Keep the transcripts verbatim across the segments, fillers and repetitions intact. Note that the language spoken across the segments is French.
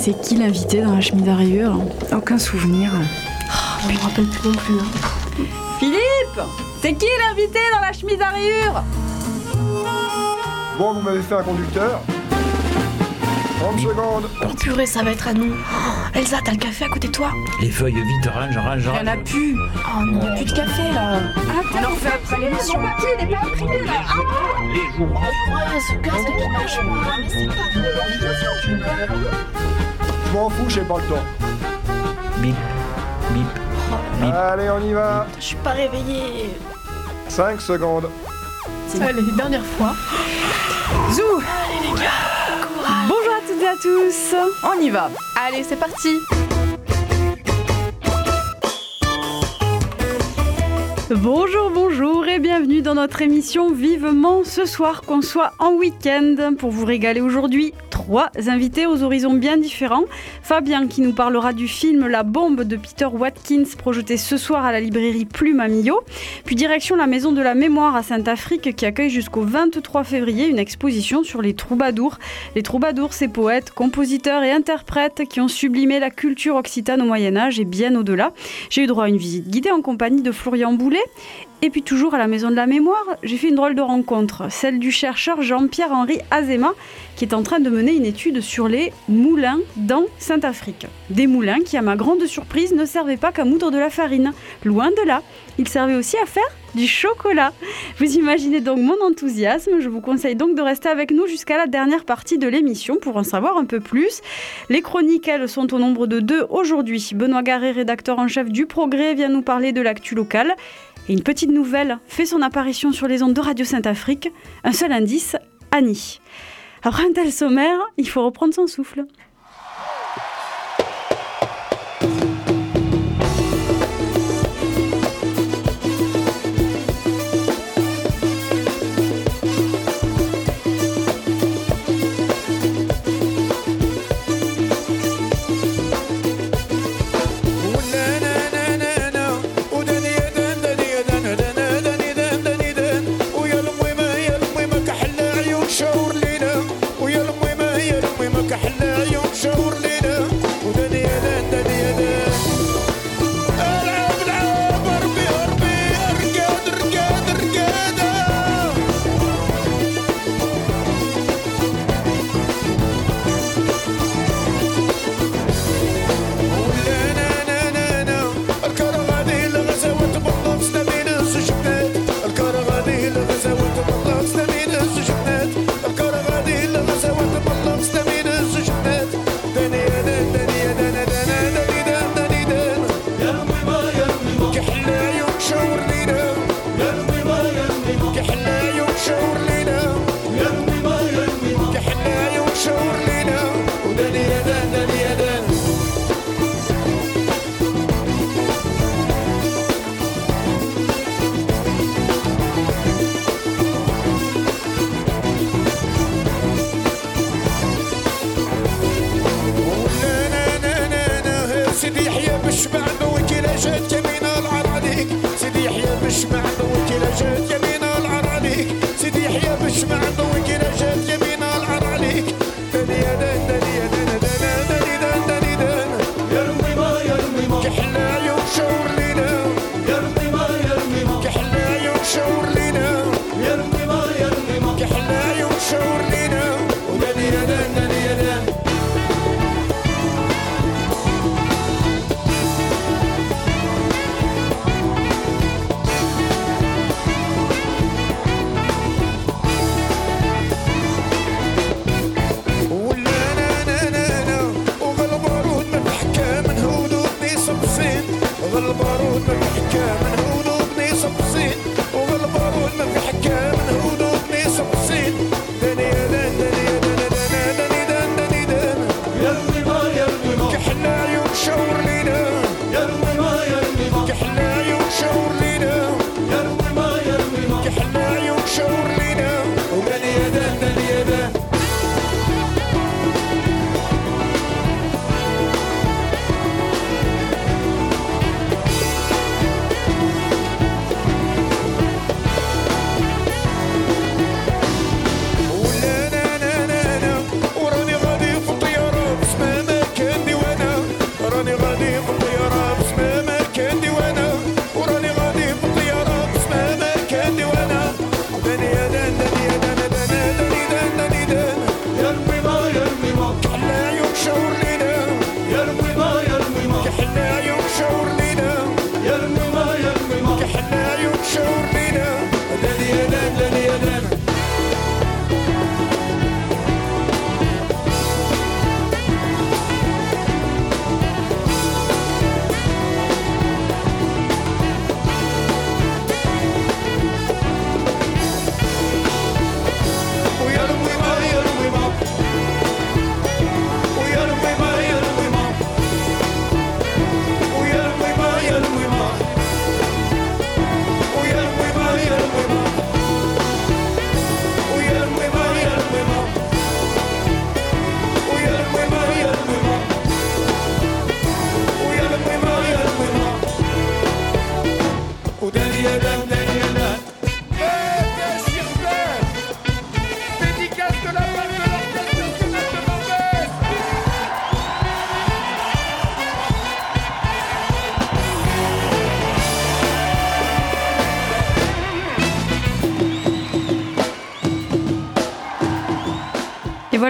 C'est qui l'invité dans la chemise à rayures? Aucun souvenir. Oh, je me rappelle plus non plus. Hein. Philippe, c'est qui l'invité dans la chemise à rayures? Bon, vous m'avez fait un conducteur. trente secondes. Oh purée, ça va être à nous. Oh, Elsa, t'as le café à côté de toi? Les feuilles vides, range, range, range. Il y en a plus. Oh non, il n'y a plus de café là. Ah, on en refait après l'émission. Mon papier n'est pas imprimé là. Les jours. Ouais, ce casque qui marche pas. Mais c'est pas Je m'en fous, j'ai pas le temps. Bip, bip, bip. Allez, on y va. Je suis pas réveillée. cinq secondes. Allez, dernière fois. Zou. Allez les gars, courage. Bonjour à toutes et à tous. On y va. Allez, c'est parti. Bonjour, bonjour et bienvenue dans notre émission Vivement ce soir, qu'on soit en week-end. Pour vous régaler aujourd'hui, trois invités aux horizons bien différents. Fabien qui nous parlera du film La Bombe de Peter Watkins, projeté ce soir à la librairie Plume à Millau. Puis direction la Maison de la Mémoire à Saint-Afrique qui accueille jusqu'au vingt-trois février une exposition sur les troubadours. Les troubadours, ces poètes, compositeurs et interprètes qui ont sublimé la culture occitane au Moyen-Âge et bien au-delà. J'ai eu droit à une visite guidée en compagnie de Florian Boulet. Et puis toujours à la Maison de la Mémoire, j'ai fait une drôle de rencontre, celle du chercheur Jean-Pierre-Henri Azéma, qui est en train de mener une étude sur les moulins dans Saint-Afrique. Des moulins qui, à ma grande surprise, ne servaient pas qu'à moudre de la farine. Loin de là, ils servaient aussi à faire du chocolat. Vous imaginez donc mon enthousiasme. Je vous conseille donc de rester avec nous jusqu'à la dernière partie de l'émission pour en savoir un peu plus. Les chroniques, elles, sont au nombre de deux aujourd'hui. Benoît Garret, rédacteur en chef du Progrès, vient nous parler de l'actu locale. Et une petite nouvelle fait son apparition sur les ondes de Radio Saint-Afrique. Un seul indice, Annie. Après un tel sommaire, il faut reprendre son souffle.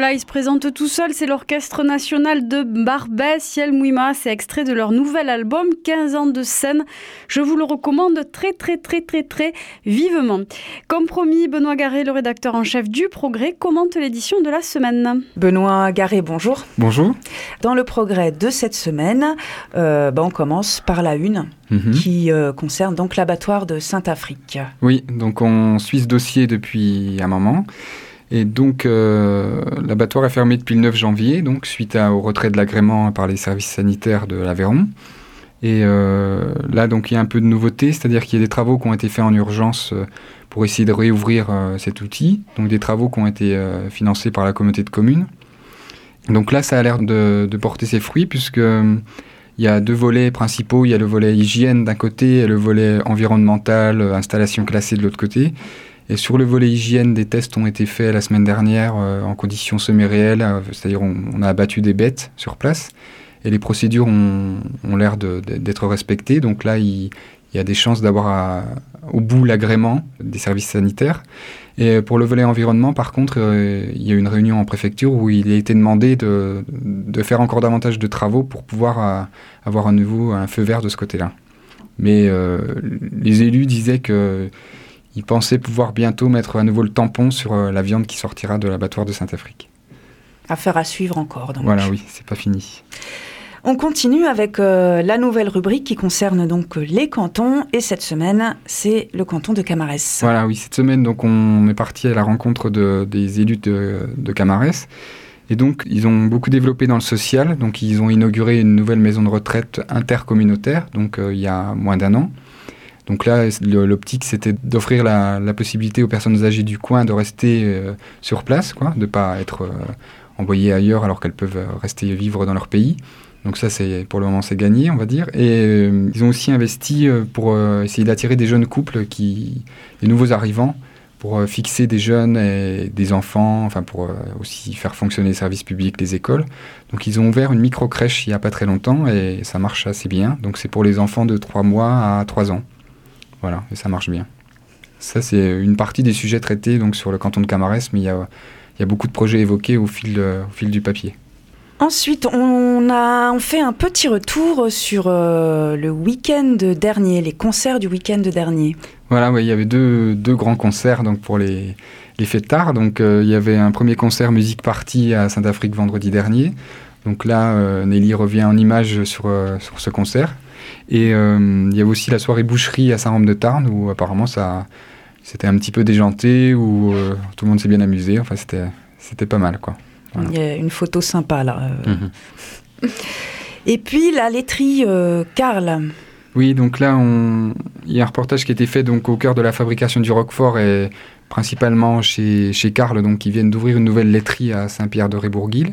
Voilà, il se présente tout seul, c'est l'Orchestre National de Barbès, Ciel Mouima, c'est extrait de leur nouvel album, quinze ans de scène. Je vous le recommande très très très très très vivement. Comme promis, Benoît Garé, le rédacteur en chef du Progrès, commente l'édition de la semaine. Benoît Garé, bonjour. Bonjour. Dans le Progrès de cette semaine, euh, bah on commence par la une, mmh. qui euh, concerne donc l'abattoir de Saint-Affrique. Oui, donc on suit ce dossier depuis un moment. Et donc, euh, l'abattoir est fermé depuis le neuf janvier, donc suite à, au retrait de l'agrément par les services sanitaires de l'Aveyron. Et euh, là, donc, il y a un peu de nouveauté, c'est-à-dire qu'il y a des travaux qui ont été faits en urgence euh, pour essayer de réouvrir euh, cet outil. Donc, des travaux qui ont été euh, financés par la communauté de communes. Donc là, ça a l'air de, de porter ses fruits, puisque euh, il y a deux volets principaux. Il y a le volet hygiène d'un côté et le volet environnemental, euh, installation classée de l'autre côté. Et sur le volet hygiène, des tests ont été faits la semaine dernière euh, en conditions semi-réelles, euh, c'est-à-dire on, on a abattu des bêtes sur place et les procédures ont, ont l'air de, de, d'être respectées. Donc là, il, il y a des chances d'avoir à, au bout l'agrément des services sanitaires. Et pour le volet environnement, par contre, euh, il y a eu une réunion en préfecture où il a été demandé de, de faire encore davantage de travaux pour pouvoir à, avoir à nouveau un feu vert de ce côté-là. Mais euh, les élus disaient que ils pensaient pouvoir bientôt mettre à nouveau le tampon sur euh, la viande qui sortira de l'abattoir de Saint-Affrique. Affaire à suivre encore. Donc. Voilà, oui, c'est pas fini. On continue avec euh, la nouvelle rubrique qui concerne donc les cantons. Et cette semaine, c'est le canton de Camarès. Voilà, oui, cette semaine, donc, on est parti à la rencontre de, des élus de, de Camarès. Et donc, ils ont beaucoup développé dans le social. Donc, ils ont inauguré une nouvelle maison de retraite intercommunautaire, donc euh, il y a moins d'un an. Donc là, l'optique, c'était d'offrir la, la possibilité aux personnes âgées du coin de rester euh, sur place, quoi, de ne pas être euh, envoyées ailleurs alors qu'elles peuvent rester vivre dans leur pays. Donc ça, c'est, pour le moment, c'est gagné, on va dire. Et euh, ils ont aussi investi euh, pour euh, essayer d'attirer des jeunes couples, qui, des nouveaux arrivants, pour euh, fixer des jeunes et des enfants, enfin pour euh, aussi faire fonctionner les services publics, les écoles. Donc ils ont ouvert une micro-crèche il n'y a pas très longtemps et ça marche assez bien. Donc c'est pour les enfants de trois mois à trois ans. Voilà, et ça marche bien. Ça, c'est une partie des sujets traités donc, sur le canton de Camarès, mais il y a, il y a beaucoup de projets évoqués au fil, euh, au fil du papier. Ensuite, on a on fait un petit retour sur euh, le week-end dernier, les concerts du week-end dernier. Voilà, ouais, il y avait deux, deux grands concerts donc, pour les, les fêtards. Donc, euh, il y avait un premier concert Musique Party à Saint-Affrique vendredi dernier. Donc là, euh, Nelly revient en images sur, euh, sur ce concert. Et euh, il y avait aussi la soirée boucherie à Saint-Rome-de-Tarn où apparemment ça, c'était un petit peu déjanté, où euh, tout le monde s'est bien amusé. Enfin, c'était, c'était pas mal, quoi. Voilà. Il y a une photo sympa, là. Mm-hmm. Et puis, la laiterie euh, Karl. Oui, donc là, on... il y a un reportage qui a été fait donc, au cœur de la fabrication du Roquefort et principalement chez, chez Karl, donc, qui viennent d'ouvrir une nouvelle laiterie à Saint-Pierre-de-Rébourguil.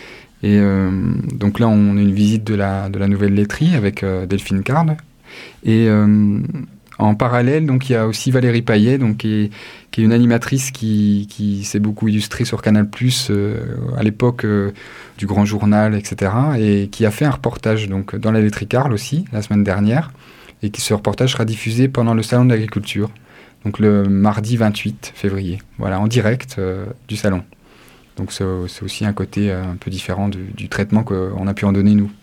Et euh, donc là, on a une visite de la, de la nouvelle laiterie avec euh, Delphine Card. Et euh, en parallèle, donc, il y a aussi Valérie Payet, donc, qui, est, qui est une animatrice qui, qui s'est beaucoup illustrée sur Canal plus, euh, à l'époque euh, du Grand Journal, et cetera. Et qui a fait un reportage donc, dans la laiterie Karl aussi, la semaine dernière. Et qui, ce reportage sera diffusé pendant le Salon de l'Agriculture, donc le mardi vingt-huit février, voilà, en direct euh, du salon. Donc c'est, c'est aussi un côté euh, un peu différent du, du traitement qu'on a pu en donner nous.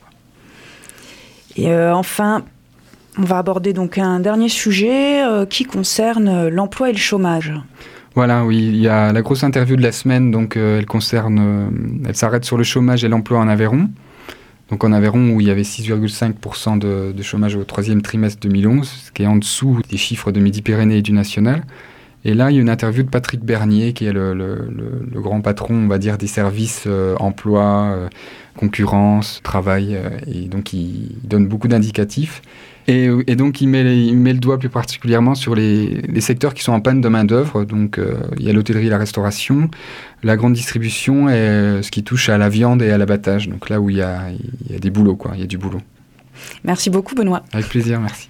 Et euh, enfin, on va aborder donc un dernier sujet euh, qui concerne l'emploi et le chômage. Voilà, oui, il y a la grosse interview de la semaine, donc euh, elle concerne, euh, elle s'arrête sur le chômage et l'emploi en Aveyron. Donc en Aveyron où il y avait six virgule cinq pour cent de, de chômage au troisième trimestre deux mille onze, ce qui est en dessous des chiffres de Midi-Pyrénées et du national. Et là, il y a une interview de Patrick Bernier, qui est le, le, le, le grand patron, on va dire, des services euh, emploi, euh, concurrence, travail. Euh, et donc, il, il donne beaucoup d'indicatifs. Et, et donc, il met, il met le doigt plus particulièrement sur les, les secteurs qui sont en panne de main-d'œuvre. Donc, euh, il y a l'hôtellerie, la restauration, la grande distribution et euh, ce qui touche à la viande et à l'abattage. Donc, là où il y a, il y a des boulots, quoi. Il y a du boulot. Merci beaucoup, Benoît. Avec plaisir, merci.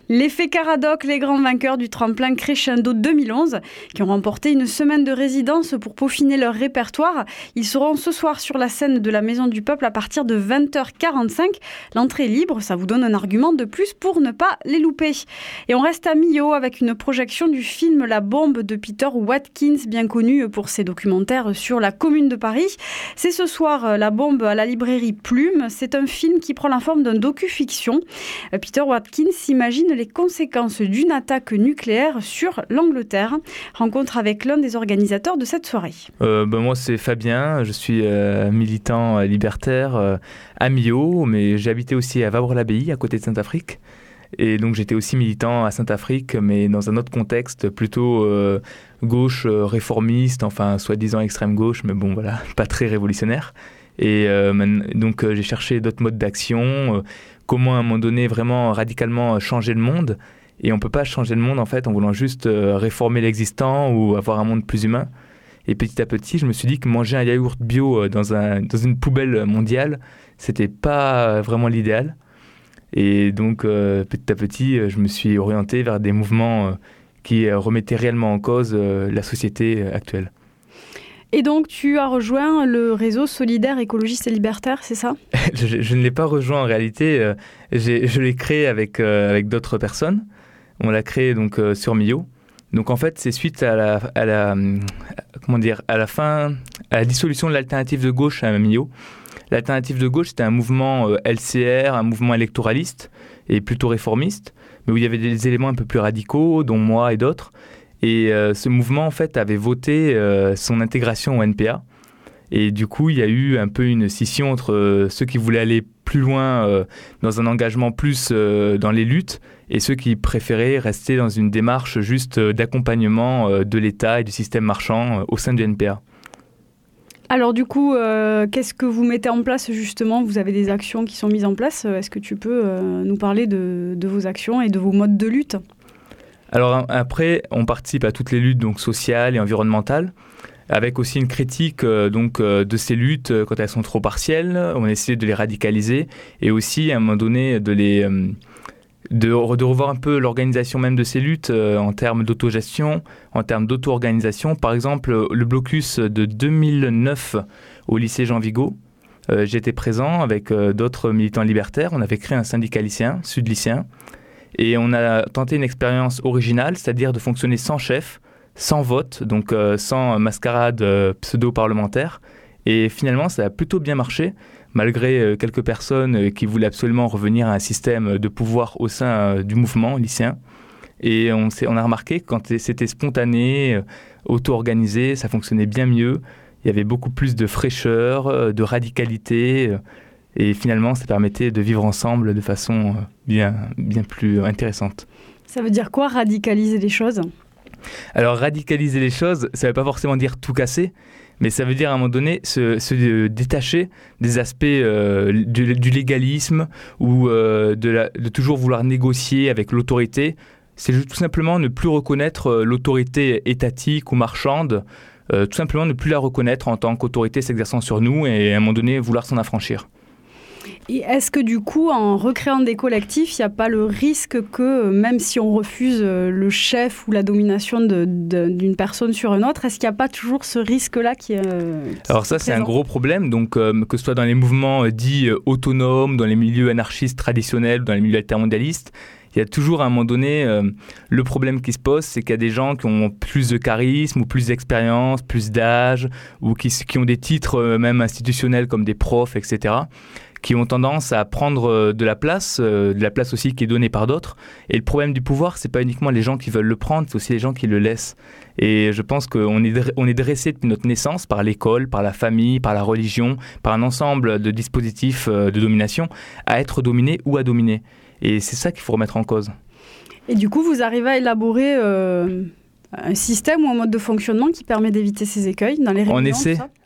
L'effet Caradoc, les grands vainqueurs du tremplin Crescendo deux mille onze, qui ont remporté une semaine de résidence pour peaufiner leur répertoire. Ils seront ce soir sur la scène de la Maison du Peuple à partir de vingt heures quarante-cinq. L'entrée est libre, ça vous donne un argument de plus pour ne pas les louper. Et on reste à Millau avec une projection du film La Bombe de Peter Watkins, bien connu pour ses documentaires sur la Commune de Paris. C'est ce soir La Bombe à la librairie Plume. C'est un film qui prend la forme d'un docu-fiction. Peter Watkins s'imagine les conséquences d'une attaque nucléaire sur l'Angleterre. Rencontre avec l'un des organisateurs de cette soirée. Euh, ben moi c'est Fabien, je suis euh, militant libertaire euh, à Millau, mais j'ai habité aussi à Vabre-l'Abbaye, à côté de Saint-Afrique. Et donc j'étais aussi militant à Saint-Afrique, mais dans un autre contexte, plutôt euh, gauche euh, réformiste, enfin soi-disant extrême gauche, mais bon voilà, pas très révolutionnaire. Et euh, donc euh, j'ai cherché d'autres modes d'action, euh, comment à un moment donné vraiment radicalement changer le monde. Et on ne peut pas changer le monde en fait en voulant juste euh, réformer l'existant ou avoir un monde plus humain. Et petit à petit, je me suis dit que manger un yaourt bio euh, dans, un, dans une poubelle mondiale, c'était pas vraiment l'idéal. Et donc euh, petit à petit, je me suis orienté vers des mouvements euh, qui euh, remettaient réellement en cause euh, la société euh, actuelle. Et donc, tu as rejoint le réseau solidaire écologiste et libertaire, c'est ça ? je, je ne l'ai pas rejoint en réalité. Euh, j'ai, je l'ai créé avec, euh, avec d'autres personnes. On l'a créé donc, euh, sur Millau. Donc en fait, c'est suite à la, à la, comment dire, à la fin, à la dissolution de l'alternative de gauche à Millau. L'alternative de gauche, c'était un mouvement euh, L C R, un mouvement électoraliste et plutôt réformiste, mais où il y avait des éléments un peu plus radicaux, dont moi et d'autres. Et euh, ce mouvement, en fait, avait voté euh, son intégration au N P A. Et du coup, il y a eu un peu une scission entre euh, ceux qui voulaient aller plus loin euh, dans un engagement plus euh, dans les luttes et ceux qui préféraient rester dans une démarche juste euh, d'accompagnement euh, de l'État et du système marchand euh, au sein du N P A. Alors du coup, euh, qu'est-ce que vous mettez en place justement ? Vous avez des actions qui sont mises en place. Est-ce que tu peux euh, nous parler de, de vos actions et de vos modes de lutte ? Alors après, on participe à toutes les luttes donc, sociales et environnementales, avec aussi une critique euh, donc, euh, de ces luttes euh, quand elles sont trop partielles. On essaie de les radicaliser et aussi à un moment donné de, les, euh, de, de revoir un peu l'organisation même de ces luttes euh, en termes d'autogestion, en termes d'auto-organisation. Par exemple, le blocus de deux mille neuf au lycée Jean Vigo, euh, j'étais présent avec euh, d'autres militants libertaires. On avait créé un syndicat lycéen, sud-lycéen. Et on a tenté une expérience originale, c'est-à-dire de fonctionner sans chef, sans vote, donc euh, sans mascarade euh, pseudo-parlementaire. Et finalement, ça a plutôt bien marché, malgré euh, quelques personnes euh, qui voulaient absolument revenir à un système de pouvoir au sein euh, du mouvement lycéen. Et on, s'est, on a remarqué que quand c'était spontané, euh, auto-organisé, ça fonctionnait bien mieux. Il y avait beaucoup plus de fraîcheur, euh, de radicalité. Euh, Et finalement, ça permettait de vivre ensemble de façon bien, bien plus intéressante. Ça veut dire quoi, radicaliser les choses ? Alors, radicaliser les choses, ça ne veut pas forcément dire tout casser, mais ça veut dire à un moment donné se, se détacher des aspects euh, du, du légalisme ou euh, de, la, de toujours vouloir négocier avec l'autorité. C'est tout simplement ne plus reconnaître l'autorité étatique ou marchande, euh, tout simplement ne plus la reconnaître en tant qu'autorité s'exerçant sur nous et à un moment donné vouloir s'en affranchir. Et est-ce que du coup, en recréant des collectifs, il n'y a pas le risque que, même si on refuse le chef ou la domination de, de, d'une personne sur une autre, est-ce qu'il n'y a pas toujours ce risque-là qui, euh, qui Alors ça, c'est présent ? un gros problème. Donc, euh, que ce soit dans les mouvements euh, dits euh, autonomes, dans les milieux anarchistes traditionnels, dans les milieux altermondialistes, il y a toujours à un moment donné, euh, le problème qui se pose, c'est qu'il y a des gens qui ont plus de charisme ou plus d'expérience, plus d'âge, ou qui, qui ont des titres euh, même institutionnels comme des profs, et cetera, qui ont tendance à prendre de la place, euh, de la place aussi qui est donnée par d'autres. Et le problème du pouvoir, c'est pas uniquement les gens qui veulent le prendre, c'est aussi les gens qui le laissent. Et je pense qu'on est, on est dressé depuis notre naissance par l'école, par la famille, par la religion, par un ensemble de dispositifs euh, de domination, à être dominé ou à dominer. Et c'est ça qu'il faut remettre en cause. Et du coup, vous arrivez à élaborer euh, un système ou un mode de fonctionnement qui permet d'éviter ces écueils dans les réunions ? On essaie,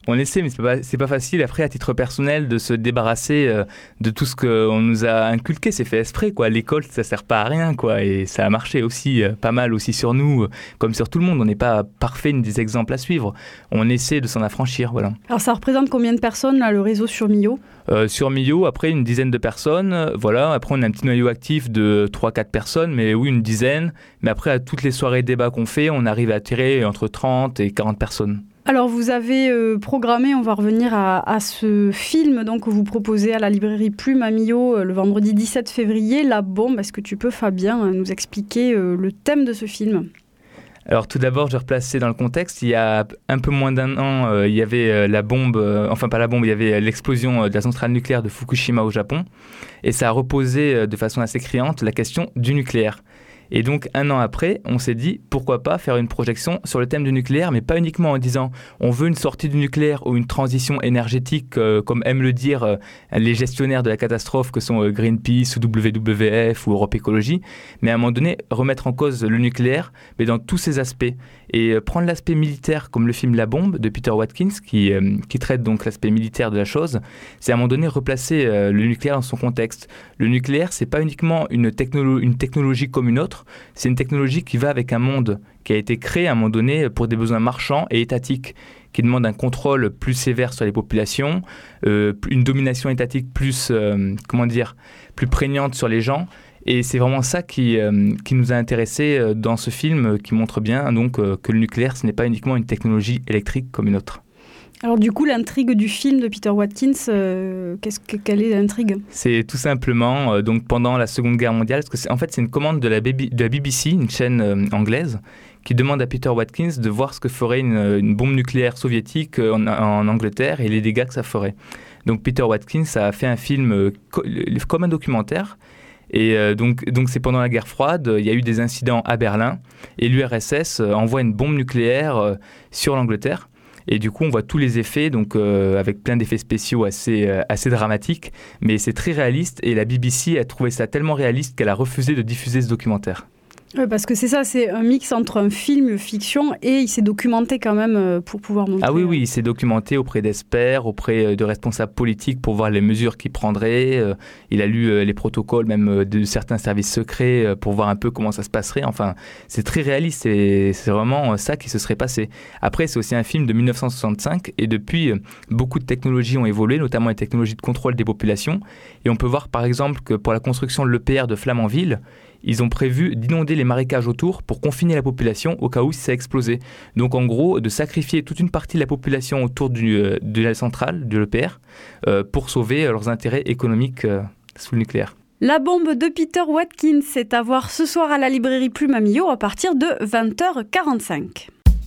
On essaie, mais c'est pas, c'est pas facile après, à titre personnel, de se débarrasser euh, de tout ce qu'on nous a inculqué. C'est fait exprès, quoi. L'école, ça sert pas à rien, quoi. Et ça a marché aussi, euh, pas mal aussi sur nous, euh, comme sur tout le monde. On n'est pas parfait, ni des exemples à suivre. On essaie de s'en affranchir, voilà. Alors ça représente combien de personnes, là, le réseau sur Millau ? Euh, sur Millau, après, une dizaine de personnes. euh, Voilà. Après, on a un petit noyau actif de trois à quatre personnes, mais oui, une dizaine. Mais après, à toutes les soirées débats qu'on fait, on arrive à attirer entre trente et quarante personnes. Alors vous avez euh, programmé, on va revenir à, à ce film donc, que vous proposez à la librairie Plume à Millau euh, le vendredi dix-sept février, La Bombe. Est-ce que tu peux, Fabien, nous expliquer euh, le thème de ce film ? Alors tout d'abord, je vais replacer dans le contexte. Il y a un peu moins d'un an, euh, il y avait euh, la bombe, euh, enfin pas la bombe, il y avait l'explosion euh, de la centrale nucléaire de Fukushima au Japon. Et ça a reposé euh, de façon assez criante la question du nucléaire. Et donc, un an après, on s'est dit, pourquoi pas faire une projection sur le thème du nucléaire, mais pas uniquement en disant, on veut une sortie du nucléaire ou une transition énergétique, euh, comme aiment le dire euh, les gestionnaires de la catastrophe que sont euh, Greenpeace ou W W F ou Europe Écologie, mais à un moment donné, remettre en cause le nucléaire, mais dans tous ses aspects. Et euh, prendre l'aspect militaire, comme le film La Bombe de Peter Watkins, qui, euh, qui traite donc l'aspect militaire de la chose, c'est à un moment donné replacer euh, le nucléaire dans son contexte. Le nucléaire, c'est pas uniquement une, technolo- une technologie comme une autre, c'est une technologie qui va avec un monde qui a été créé à un moment donné pour des besoins marchands et étatiques, qui demande un contrôle plus sévère sur les populations, euh, une domination étatique plus, euh, comment dire, plus prégnante sur les gens. Et c'est vraiment ça qui, euh, qui nous a intéressés euh, dans ce film, euh, qui montre bien donc, euh, que le nucléaire, ce n'est pas uniquement une technologie électrique comme une autre. Alors du coup, l'intrigue du film de Peter Watkins, euh, qu'est-ce que, quelle est l'intrigue ? C'est tout simplement, euh, donc pendant la Seconde Guerre mondiale, parce que c'est, en fait c'est une commande de la, B B, de la B B C, une chaîne euh, anglaise, qui demande à Peter Watkins de voir ce que ferait une, une bombe nucléaire soviétique en, en Angleterre et les dégâts que ça ferait. Donc Peter Watkins a fait un film euh, co- comme un documentaire. Et euh, donc, donc c'est pendant la guerre froide, il y a eu des incidents à Berlin et l'U R S S euh, envoie une bombe nucléaire euh, sur l'Angleterre. Et du coup, on voit tous les effets, donc euh, avec plein d'effets spéciaux assez, euh, assez dramatiques, mais c'est très réaliste et la B B C a trouvé ça tellement réaliste qu'elle a refusé de diffuser ce documentaire. Oui, parce que c'est ça, c'est un mix entre un film, fiction, et il s'est documenté quand même pour pouvoir montrer... Ah oui, oui, il s'est documenté auprès d'experts, auprès de responsables politiques pour voir les mesures qu'il prendrait. Il a lu les protocoles même de certains services secrets pour voir un peu comment ça se passerait. Enfin, c'est très réaliste et c'est vraiment ça qui se serait passé. Après, c'est aussi un film de dix-neuf cent soixante-cinq et depuis, beaucoup de technologies ont évolué, notamment les technologies de contrôle des populations. Et on peut voir par exemple que pour la construction de l'E P R de Flamanville, ils ont prévu d'inonder les marécages autour pour confiner la population au cas où ça explosait. Donc en gros, de sacrifier toute une partie de la population autour du, euh, de la centrale, de l'E P R, euh, pour sauver leurs intérêts économiques euh, sous le nucléaire. La bombe de Peter Watkins est à voir ce soir à la librairie Plume à Millau à partir de vingt heures quarante-cinq.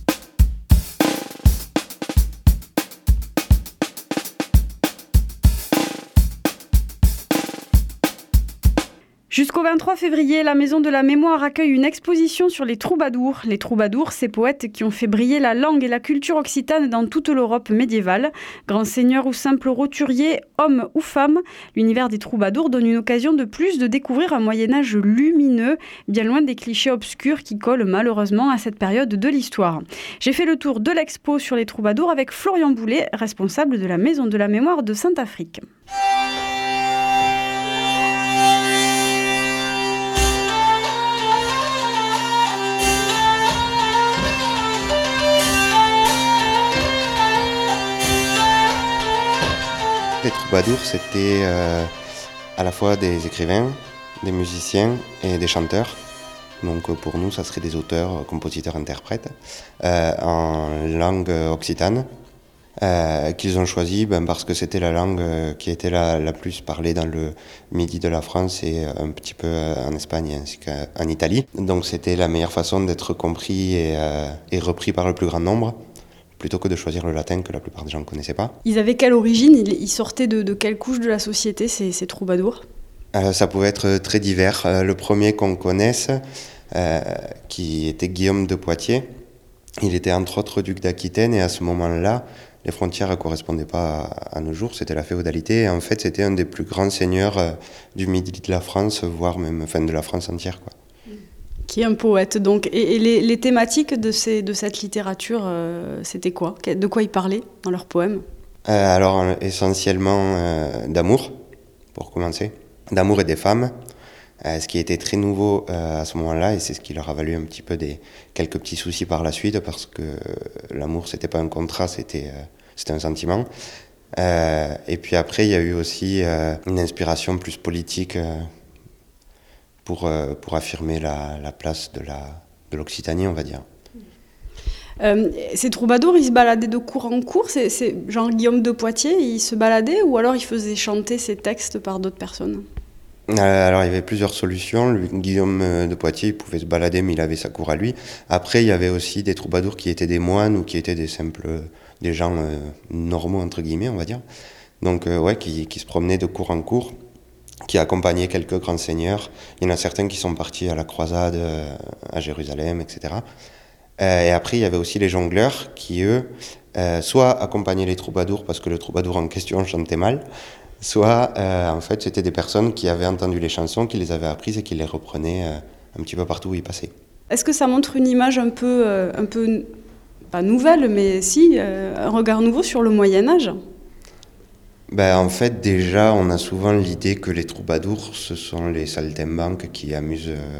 Jusqu'au vingt-trois février, la Maison de la Mémoire accueille une exposition sur les troubadours. Les troubadours, ces poètes qui ont fait briller la langue et la culture occitane dans toute l'Europe médiévale. Grands seigneurs ou simples roturiers, hommes ou femmes, l'univers des troubadours donne une occasion de plus de découvrir un Moyen-Âge lumineux, bien loin des clichés obscurs qui collent malheureusement à cette période de l'histoire. J'ai fait le tour de l'expo sur les troubadours avec Florian Boulet, responsable de la Maison de la Mémoire de Saint-Affrique. Les troubadours, c'était euh, à la fois des écrivains, des musiciens et des chanteurs. Donc pour nous, ça serait des auteurs, compositeurs, interprètes, euh, en langue occitane, euh, qu'ils ont choisi ben, parce que c'était la langue qui était la, la plus parlée dans le midi de la France et un petit peu en Espagne ainsi qu'en Italie. Donc c'était la meilleure façon d'être compris et, euh, et repris par le plus grand nombre, plutôt que de choisir le latin que la plupart des gens ne connaissaient pas. Ils avaient quelle origine ? Ils sortaient de, de quelle couche de la société, ces, ces troubadours ? euh, Ça pouvait être très divers. Euh, le premier qu'on connaisse, euh, qui était Guillaume de Poitiers, il était entre autres duc d'Aquitaine et à ce moment-là, les frontières ne correspondaient pas à, à nos jours, c'était la féodalité. Et en fait, c'était un des plus grands seigneurs euh, du midi de la France, voire même enfin, de la France entière, quoi. Qui est un poète, donc. Et, et les, les thématiques de, ces, de cette littérature, euh, c'était quoi? De quoi ils parlaient dans leurs poèmes? euh, Alors, essentiellement euh, d'amour, pour commencer. D'amour et des femmes. Euh, ce qui était très nouveau euh, à ce moment-là, et c'est ce qui leur a valu un petit peu des, quelques petits soucis par la suite, parce que euh, l'amour, c'était pas un contrat, c'était, euh, c'était un sentiment. Euh, et puis après, il y a eu aussi euh, une inspiration plus politique euh, pour, euh, pour affirmer la, la place de, la, de l'Occitanie, on va dire. Euh, ces troubadours, ils se baladaient de cour en cour, c'est, c'est genre Guillaume de Poitiers, il se baladait, ou alors il faisait chanter ses textes par d'autres personnes? euh, Alors, il y avait plusieurs solutions. Lui, Guillaume de Poitiers, il pouvait se balader, mais il avait sa cour à lui. Après, il y avait aussi des troubadours qui étaient des moines ou qui étaient des simples, des gens euh, normaux, entre guillemets, on va dire. Donc, euh, ouais, qui, qui se promenaient de cour en cour, qui accompagnaient quelques grands seigneurs. Il y en a certains qui sont partis à la croisade, euh, à Jérusalem, et cetera. Euh, et après, il y avait aussi les jongleurs qui, eux, euh, soit accompagnaient les troubadours parce que le troubadour en question chantait mal, soit, euh, en fait, c'était des personnes qui avaient entendu les chansons, qui les avaient apprises et qui les reprenaient euh, un petit peu partout où ils passaient. Est-ce que ça montre une image un peu, euh, un peu pas nouvelle, mais si, euh, un regard nouveau sur le Moyen-Âge? Ben, en fait, déjà, on a souvent l'idée que les troubadours, ce sont les saltimbanques qui amusent euh,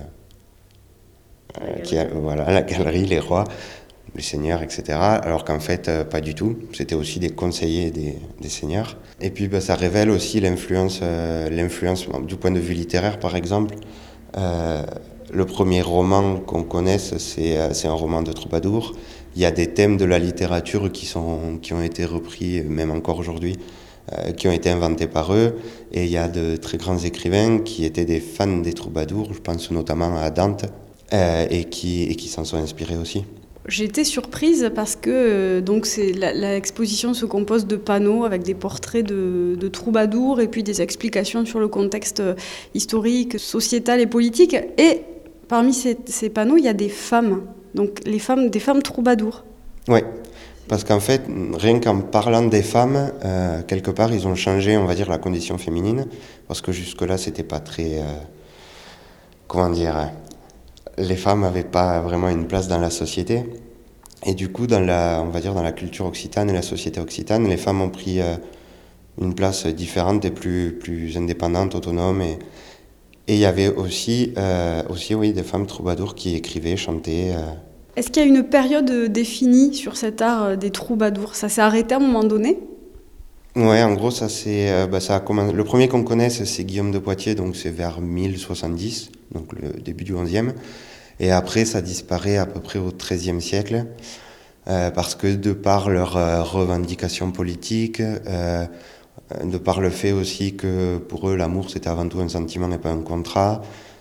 euh, qui a, voilà, la galerie, les rois, les seigneurs, et cetera. Alors qu'en fait, euh, pas du tout. C'était aussi des conseillers des, des seigneurs. Et puis, ben, ça révèle aussi l'influence, euh, l'influence du point de vue littéraire, par exemple. Euh, le premier roman qu'on connaisse, c'est, euh, c'est un roman de troubadour. Il y a des thèmes de la littérature qui, sont, qui ont été repris, même encore aujourd'hui, euh, qui ont été inventés par eux. Et il y a de très grands écrivains qui étaient des fans des troubadours, je pense notamment à Dante, euh, et, qui, et qui s'en sont inspirés aussi. J'ai été surprise parce que euh, donc c'est, la, l'exposition se compose de panneaux avec des portraits de, de troubadours et puis des explications sur le contexte historique, sociétal et politique. Et parmi ces, ces panneaux, il y a des femmes, donc les femmes, des femmes troubadours. Oui, parce qu'en fait, rien qu'en parlant des femmes, euh, quelque part, ils ont changé, on va dire, la condition féminine, parce que jusque-là, c'était pas très... Euh, comment dire... les femmes n'avaient pas vraiment une place dans la société. Et du coup, dans la, on va dire dans la culture occitane et la société occitane, les femmes ont pris euh, une place différente et plus, plus indépendante, autonome. Et et il y avait aussi, euh, aussi oui, des femmes troubadours qui écrivaient, chantaient. Euh. Est-ce qu'il y a une période définie sur cet art des troubadours? Ça s'est arrêté à un moment donné? Ouais, en gros, ça, c'est, euh, bah, ça a commencé. Le premier qu'on connaisse, c'est Guillaume de Poitiers, donc c'est vers mille soixante-dix, donc le début du onzième. Et après, ça disparaît à peu près au treizième siècle, euh, parce que de par leurs euh, revendications politiques, euh, de par le fait aussi que pour eux, l'amour, c'était avant tout un sentiment et pas un contrat.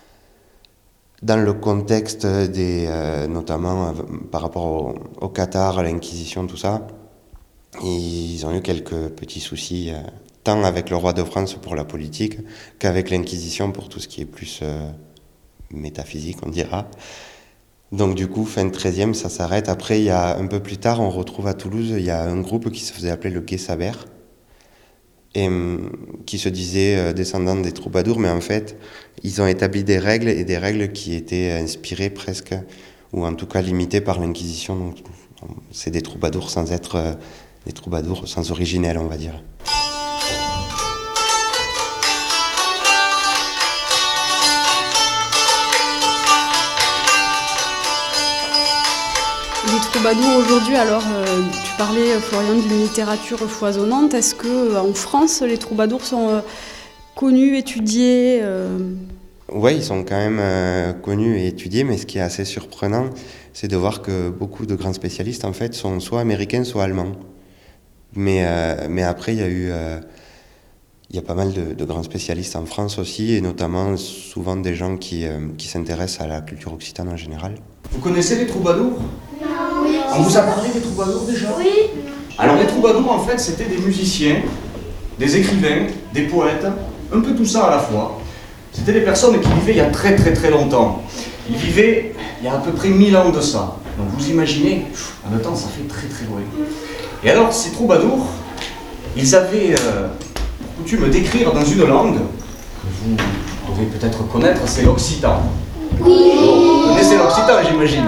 Dans le contexte des, euh, notamment euh, par rapport au, au Qatar, à l'Inquisition, tout ça, ils ont eu quelques petits soucis, euh, tant avec le roi de France pour la politique, qu'avec l'Inquisition pour tout ce qui est plus euh, métaphysique, on dira. Donc du coup, fin treizième, ça s'arrête. Après, il y a un peu plus tard, on retrouve à Toulouse, il y a un groupe qui se faisait appeler le Gai Sabert, et um, qui se disait euh, descendant des troubadours, mais en fait, ils ont établi des règles, et des règles qui étaient inspirées presque, ou en tout cas limitées par l'Inquisition. Donc c'est des troubadours sans être... Euh, des troubadours sans originel, on va dire. Les troubadours aujourd'hui, alors euh, tu parlais, Florian, d'une littérature foisonnante. Est-ce qu'en France, les troubadours sont euh, connus, étudiés euh... Oui, ils sont quand même euh, connus et étudiés, mais ce qui est assez surprenant, c'est de voir que beaucoup de grands spécialistes, en fait, sont soit américains, soit allemands. Mais, euh, mais après, il y a eu euh, il y a pas mal de, de grands spécialistes en France aussi, et notamment souvent des gens qui, euh, qui s'intéressent à la culture occitane en général. Vous connaissez les troubadours? Non. Oui. On vous a parlé des troubadours déjà? Oui. Alors les troubadours, en fait, c'était des musiciens, des écrivains, des poètes, un peu tout ça à la fois. C'était des personnes qui vivaient il y a très très très longtemps. Ils vivaient il y a à peu près mille ans de ça. Donc vous imaginez, en même temps, ça fait très très loin. Et alors, ces troubadours, ils avaient euh, coutume d'écrire dans une langue que vous devez peut-être connaître, c'est l'occitan. Oui. Vous connaissez connaissez l'occitan, j'imagine.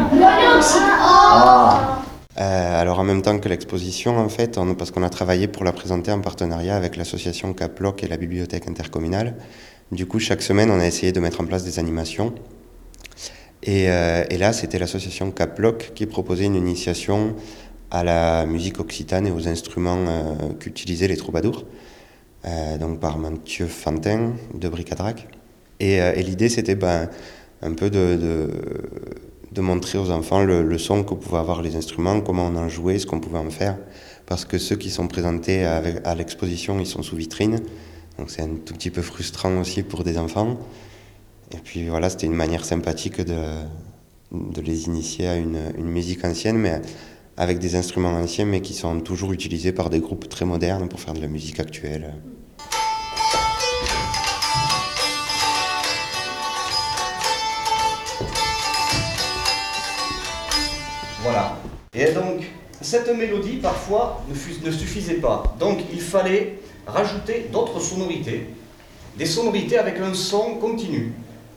Ah. Euh, alors en même temps que l'exposition, en fait, on, parce qu'on a travaillé pour la présenter en partenariat avec l'association Caploc et la bibliothèque intercommunale. Du coup, chaque semaine, on a essayé de mettre en place des animations. Et, euh, et là, c'était l'association Caploc qui proposait une initiation à la musique occitane et aux instruments euh, qu'utilisaient les troubadours, euh, donc par Mathieu Fantin de Bric-à-Drac. Et, euh, et l'idée, c'était ben, un peu de, de, de montrer aux enfants le, le son que pouvaient avoir les instruments, comment on en jouait, ce qu'on pouvait en faire. Parce que ceux qui sont présentés avec, à l'exposition, ils sont sous vitrine. Donc c'est un tout petit peu frustrant aussi pour des enfants. Et puis voilà, c'était une manière sympathique de, de les initier à une, une musique ancienne, mais avec des instruments anciens, mais qui sont toujours utilisés par des groupes très modernes pour faire de la musique actuelle. Voilà. Et donc, cette mélodie, parfois, ne, fus, ne suffisait pas. Donc, il fallait rajouter d'autres sonorités, des sonorités avec un son continu.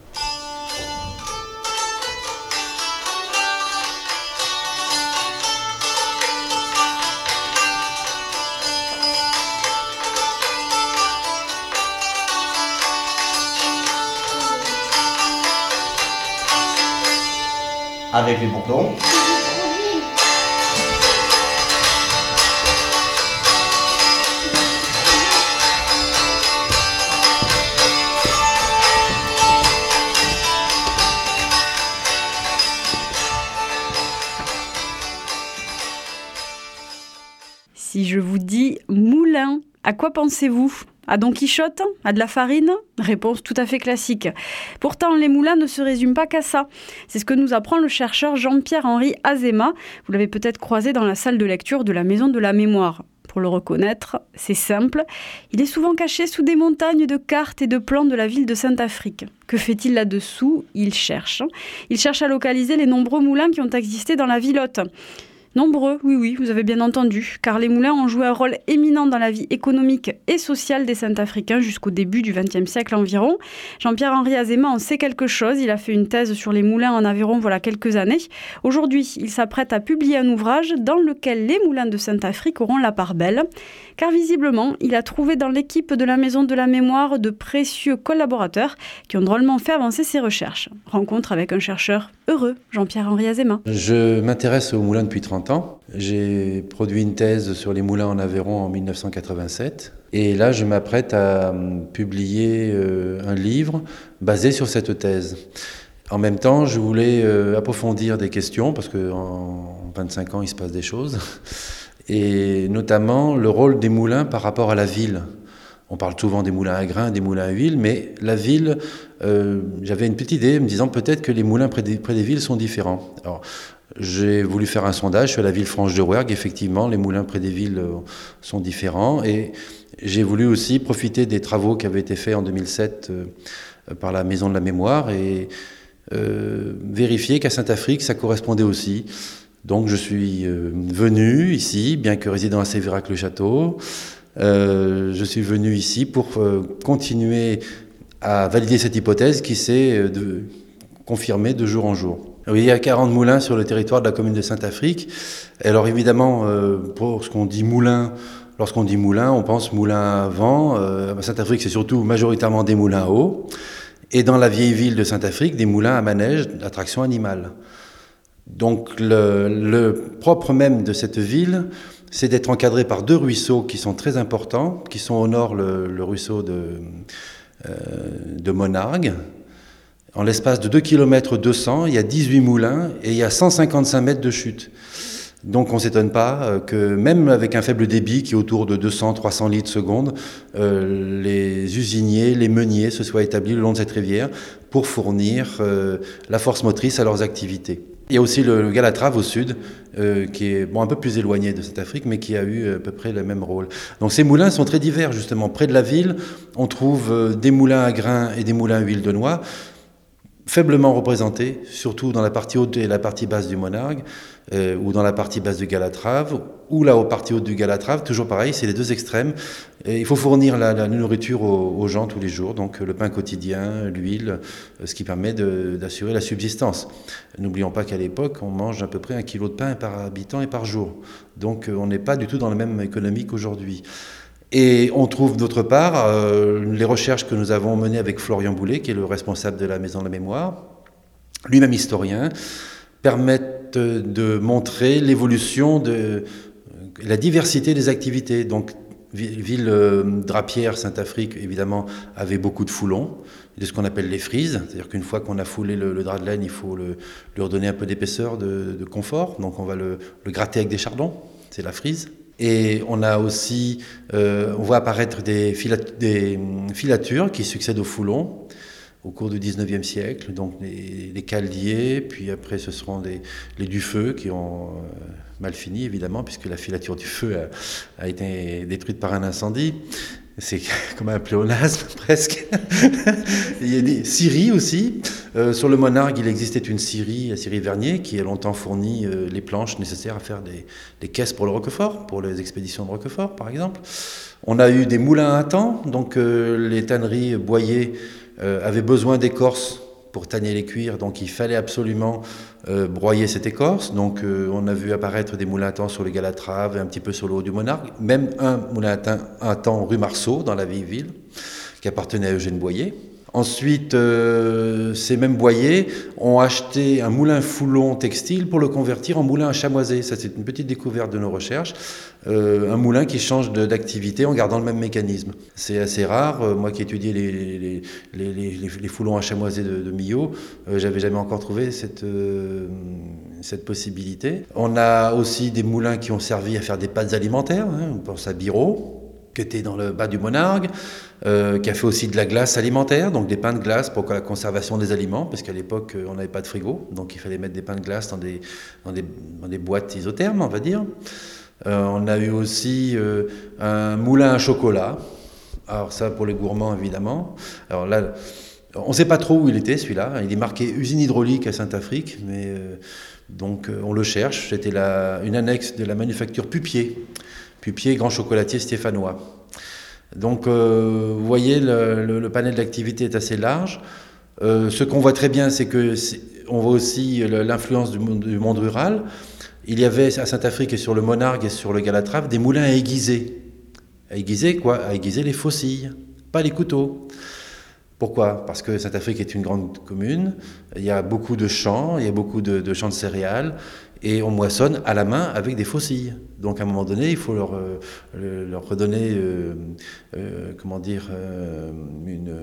Avec les bourdons. Si je vous dis moulin, à quoi pensez-vous ? À Don Quichotte ? À de la farine ? Réponse tout à fait classique. Pourtant, les moulins ne se résument pas qu'à ça. C'est ce que nous apprend le chercheur Jean-Pierre-Henri Azéma. Vous l'avez peut-être croisé dans la salle de lecture de la Maison de la Mémoire. Pour le reconnaître, c'est simple. Il est souvent caché sous des montagnes de cartes et de plans de la ville de Saint-Affrique. Que fait-il là-dessous ? Il cherche. Il cherche à localiser les nombreux moulins qui ont existé dans la ville haute. Nombreux, oui, oui, vous avez bien entendu, car les moulins ont joué un rôle éminent dans la vie économique et sociale des Saint-Africains jusqu'au début du vingtième siècle environ. Jean-Pierre-Henri Azéma en sait quelque chose, il a fait une thèse sur les moulins en Aveyron voilà quelques années. Aujourd'hui, il s'apprête à publier un ouvrage dans lequel les moulins de Saint-Afrique auront la part belle, car visiblement, il a trouvé dans l'équipe de la Maison de la Mémoire de précieux collaborateurs qui ont drôlement fait avancer ses recherches. Rencontre avec un chercheur heureux, Jean-Pierre-Henri Azéma. Je m'intéresse aux moulins depuis trente ans. J'ai produit une thèse sur les moulins en Aveyron en mille neuf cent quatre-vingt-sept. Et là, je m'apprête à publier un livre basé sur cette thèse. En même temps, je voulais approfondir des questions, parce qu'en vingt-cinq ans, il se passe des choses. Et notamment le rôle des moulins par rapport à la ville. On parle souvent des moulins à grains, des moulins à huile, mais la ville, euh, j'avais une petite idée me disant peut-être que les moulins près des, près des villes sont différents. Alors, j'ai voulu faire un sondage, je suis à la ville franche de Rouergue, effectivement, les moulins près des villes euh, sont différents. Et j'ai voulu aussi profiter des travaux qui avaient été faits en deux mille sept euh, par la Maison de la Mémoire et euh, vérifier qu'à Saint-Affrique, ça correspondait aussi. Donc je suis euh, venu ici, bien que résidant à Sévérac-le-Château. Euh, je suis venu ici pour euh, continuer à valider cette hypothèse qui s'est euh, de, confirmée de jour en jour. Oui, il y a quarante moulins sur le territoire de la commune de Saint-Affrique. Alors évidemment, euh, pour ce qu'on dit moulin, lorsqu'on dit moulin, on pense moulin à vent. Euh, à Saint-Affrique, c'est surtout majoritairement des moulins à eau. Et dans la vieille ville de Saint-Affrique, des moulins à manège d'attraction animale. Donc le, le propre même de cette ville, c'est d'être encadré par deux ruisseaux qui sont très importants, qui sont au nord le, le ruisseau de, euh, de Monargues. En l'espace de deux kilomètres deux cents, il y a dix-huit moulins et il y a cent cinquante-cinq mètres de chute. Donc on ne s'étonne pas que même avec un faible débit qui est autour de deux cents à trois cents litres seconde, euh, les usiniers, les meuniers se soient établis le long de cette rivière pour fournir euh, la force motrice à leurs activités. Il y a aussi le, le Galatrave au sud, euh, qui est bon, un peu plus éloigné de cette Afrique, mais qui a eu à peu près le même rôle. Donc ces moulins sont très divers, justement. Près de la ville, on trouve euh, des moulins à grains et des moulins à huile de noix. faiblement représentés, surtout dans la partie haute et la partie basse du Monargue, euh, ou dans la partie basse du Calatrave, ou la partie haute du Calatrave. Toujours pareil, c'est les deux extrêmes. Et il faut fournir la, la nourriture aux, aux gens tous les jours, donc le pain quotidien, l'huile, ce qui permet de, d'assurer la subsistance. N'oublions pas qu'à l'époque, on mange à peu près un kilo de pain par habitant et par jour. Donc on n'est pas du tout dans la même économie qu'aujourd'hui. Et on trouve d'autre part euh, les recherches que nous avons menées avec Florian Boulet, qui est le responsable de la Maison de la Mémoire, lui-même historien, permettent de montrer l'évolution de la diversité des activités. Donc, ville euh, drapière, Saint-Affrique, évidemment, avait beaucoup de foulons, de ce qu'on appelle les frises. C'est-à-dire qu'une fois qu'on a foulé le, le drap de laine, il faut le, lui redonner un peu d'épaisseur, de, de confort. Donc, on va le, le gratter avec des chardons, c'est la frise. Et on a aussi, euh, on voit apparaître des, filat, des filatures qui succèdent aux foulons au cours du dix-neuvième siècle, donc les, les caldiers, puis après ce seront des, les Dufeu qui ont euh, mal fini évidemment, puisque la filature du feu a, a été détruite par un incendie. C'est comme un pléonasme presque. Il y a des scieries aussi. Euh, sur le Monargue, il existait une scierie, la scierie Vernier, qui a longtemps fourni euh, les planches nécessaires à faire des, des caisses pour le Roquefort, pour les expéditions de Roquefort par exemple. On a eu des moulins à temps, donc euh, les tanneries Boyer euh, avaient besoin d'écorce pour tanner les cuirs, donc il fallait absolument euh, broyer cette écorce. Donc euh, on a vu apparaître des moulins à temps sur le Calatrave et un petit peu sur le haut du Monargue, même un moulin à temps rue Marceau, dans la vieille ville, qui appartenait à Eugène Boyer. Ensuite, euh, ces mêmes Boyer ont acheté un moulin foulon textile pour le convertir en moulin à chamoiser. Ça, c'est une petite découverte de nos recherches. Euh, un moulin qui change de, d'activité en gardant le même mécanisme. C'est assez rare. Euh, moi qui étudiais les, les, les, les, les, les foulons à chamoiser de, de Millau, euh, j'avais jamais encore trouvé cette, euh, cette possibilité. On a aussi des moulins qui ont servi à faire des pâtes alimentaires. Hein, on pense à Biro, qui était dans le bas du Monargue, euh, qui a fait aussi de la glace alimentaire, donc des pains de glace pour la conservation des aliments, parce qu'à l'époque, on n'avait pas de frigo, donc il fallait mettre des pains de glace dans des, dans des, dans des boîtes isothermes, on va dire. Euh, on a eu aussi euh, un moulin à chocolat, alors ça pour les gourmands évidemment. Alors là, on ne sait pas trop où il était celui-là, il est marqué usine hydraulique à Saint-Affrique, mais euh, donc euh, on le cherche, c'était la, une annexe de la manufacture Pupier. Pupier, grand chocolatier stéphanois. Donc, euh, vous voyez, le, le, le panel d'activité est assez large. Euh, ce qu'on voit très bien, c'est que c'est, on voit aussi l'influence du monde, du monde rural. Il y avait à Saint-Affrique et sur le Monargue et sur le Calatrave des moulins à aiguiser. À aiguiser quoi ? À aiguiser les faucilles, pas les couteaux. Pourquoi ? Parce que Saint-Affrique est une grande commune, il y a beaucoup de champs, il y a beaucoup de, de champs de céréales, et on moissonne à la main avec des faucilles. Donc à un moment donné, il faut leur, euh, leur redonner, euh, euh, comment dire, euh, une,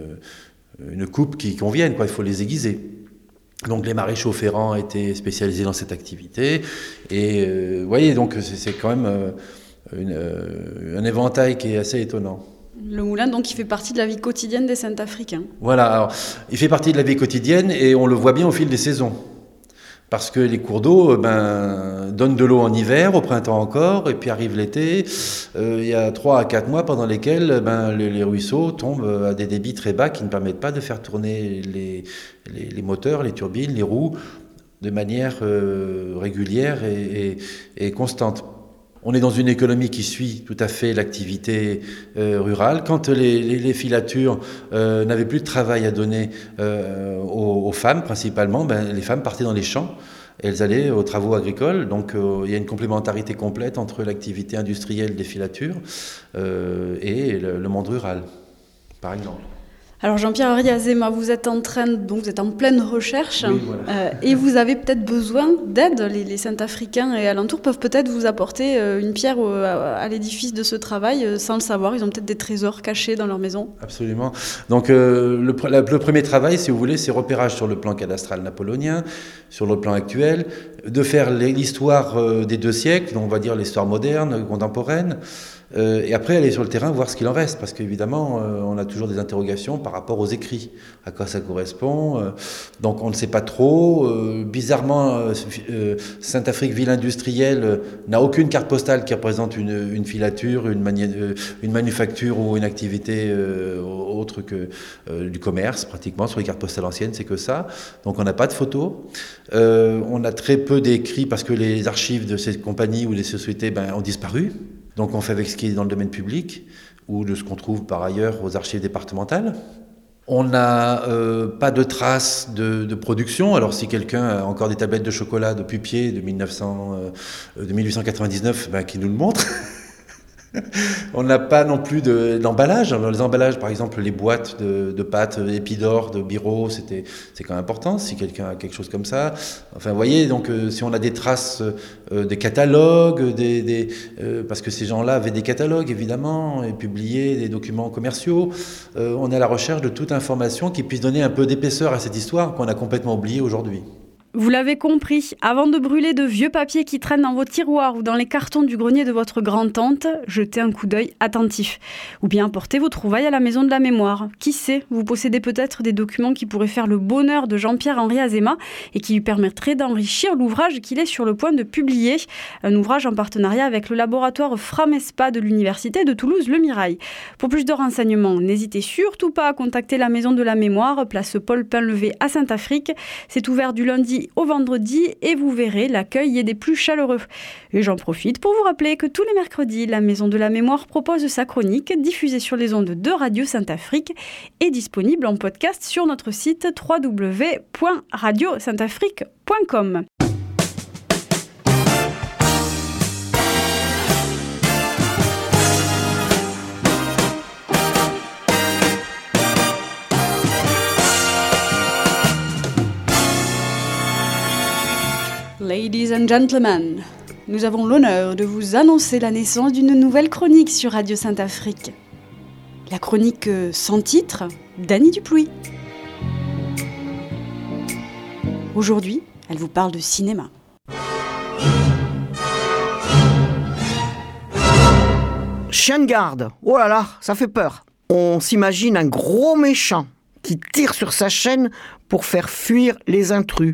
une coupe qui convienne, quoi. Il faut les aiguiser. Donc les maréchaux ferrants étaient spécialisés dans cette activité, et euh, vous voyez, donc c'est, c'est quand même euh, une, euh, un éventail qui est assez étonnant. Le moulin, donc, il fait partie de la vie quotidienne des Saint-Africains. Voilà, alors, il fait partie de la vie quotidienne et on le voit bien au fil des saisons. Parce que les cours d'eau ben, donnent de l'eau en hiver, au printemps encore, et puis arrive l'été. Euh, il y a trois à quatre mois pendant lesquels ben, les, les ruisseaux tombent à des débits très bas qui ne permettent pas de faire tourner les, les, les moteurs, les turbines, les roues de manière euh, régulière et, et, et constante. On est dans une économie qui suit tout à fait l'activité euh, rurale. Quand les, les, les filatures euh, n'avaient plus de travail à donner euh, aux, aux femmes, principalement, ben, les femmes partaient dans les champs et elles allaient aux travaux agricoles. Donc euh, il y a une complémentarité complète entre l'activité industrielle des filatures euh, et le, le monde rural, par exemple. Alors Jean-Pierre Ariazema, vous êtes en train, donc vous êtes en pleine recherche, oui, voilà. euh, et vous avez peut-être besoin d'aide. Les, les Saint-Africains et alentours peuvent peut-être vous apporter euh, une pierre au, à, à l'édifice de ce travail, euh, sans le savoir. Ils ont peut-être des trésors cachés dans leur maison. Absolument. Donc euh, le, la, le premier travail, si vous voulez, c'est repérage sur le plan cadastral napoléonien, sur le plan actuel, de faire l'histoire euh, des deux siècles, on va dire l'histoire moderne, contemporaine, euh, et après aller sur le terrain voir ce qu'il en reste, parce qu'évidemment, euh, on a toujours des interrogations par rapport aux écrits, à quoi ça correspond, euh, donc on ne sait pas trop. Euh, bizarrement, euh, euh, Sainte-Afrique, ville industrielle, euh, n'a aucune carte postale qui représente une, une filature, une, mani- euh, une manufacture ou une activité euh, autre que euh, du commerce, pratiquement. Sur les cartes postales anciennes, c'est que ça. Donc on n'a pas de photos. Euh, on a très peu d'écrits parce que les archives de ces compagnies ou des sociétés ben, ont disparu. Donc on fait avec ce qui est dans le domaine public ou de ce qu'on trouve par ailleurs aux archives départementales. On n'a euh, pas de traces de, de production. Alors si quelqu'un a encore des tablettes de chocolat de Pupier de, mille neuf cents, euh, de mille huit cent quatre-vingt-dix-neuf, ben, qu'il nous le montre. On n'a pas non plus de, d'emballage. Dans les emballages, par exemple, les boîtes de, de pâtes Épidore, de Biro, c'était, c'est quand même important, si quelqu'un a quelque chose comme ça. Enfin, vous voyez, donc, euh, si on a des traces euh, des catalogues, des, des, euh, parce que ces gens-là avaient des catalogues, évidemment, et publiaient des documents commerciaux, euh, on est à la recherche de toute information qui puisse donner un peu d'épaisseur à cette histoire qu'on a complètement oubliée aujourd'hui. Vous l'avez compris, avant de brûler de vieux papiers qui traînent dans vos tiroirs ou dans les cartons du grenier de votre grand-tante, jetez un coup d'œil attentif. Ou bien apportez vos trouvailles à la Maison de la Mémoire. Qui sait, vous possédez peut-être des documents qui pourraient faire le bonheur de Jean-Pierre-Henri Azéma et qui lui permettraient d'enrichir l'ouvrage qu'il est sur le point de publier. Un ouvrage en partenariat avec le laboratoire Framespa de l'Université de Toulouse-Le Mirail. Pour plus de renseignements, n'hésitez surtout pas à contacter la Maison de la Mémoire, place Paul Painlevé à Sainte-Afrique. C'est ouvert du lundi au vendredi et vous verrez, l'accueil est des plus chaleureux. Et j'en profite pour vous rappeler que tous les mercredis, la Maison de la Mémoire propose sa chronique diffusée sur les ondes de Radio Sainte-Afrique et disponible en podcast sur notre site w w w point radio sainte afrique point com. Ladies and gentlemen, nous avons l'honneur de vous annoncer la naissance d'une nouvelle chronique sur Radio Sainte-Afrique. La chronique sans titre d'Annie Duplouy. Aujourd'hui, elle vous parle de cinéma. Chien de garde, oh là là, ça fait peur. On s'imagine un gros méchant qui tire sur sa chaîne pour faire fuir les intrus.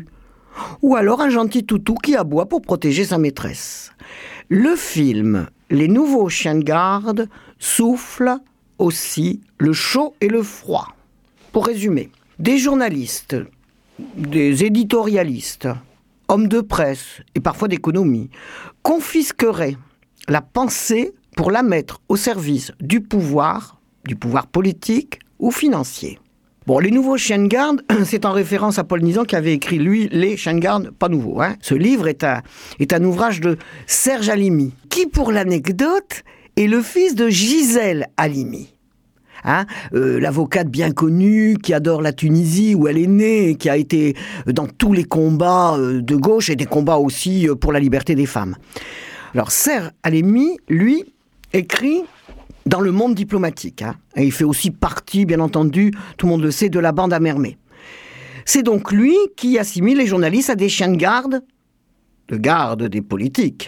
Ou alors un gentil toutou qui aboie pour protéger sa maîtresse. Le film Les Nouveaux Chiens de Garde souffle aussi le chaud et le froid. Pour résumer, des journalistes, des éditorialistes, hommes de presse et parfois d'économie confisqueraient la pensée pour la mettre au service du pouvoir, du pouvoir politique ou financier. Bon, Les Nouveaux Chiens de Garde, c'est en référence à Paul Nizan qui avait écrit, lui, Les Chiens de Garde, pas nouveaux. Hein. Ce livre est un, est un ouvrage de Serge Halimi, qui, pour l'anecdote, est le fils de Gisèle Halimi. Hein, euh, l'avocate bien connue qui adore la Tunisie où elle est née et qui a été dans tous les combats de gauche et des combats aussi pour la liberté des femmes. Alors Serge Halimi, lui, écrit dans le monde diplomatique. Hein, et il fait aussi partie, bien entendu, tout le monde le sait, de la bande à Mermet. C'est donc lui qui assimile les journalistes à des chiens de garde, de garde des politiques.